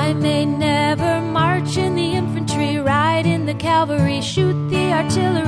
I may never march in the infantry, ride in the cavalry, shoot the artillery,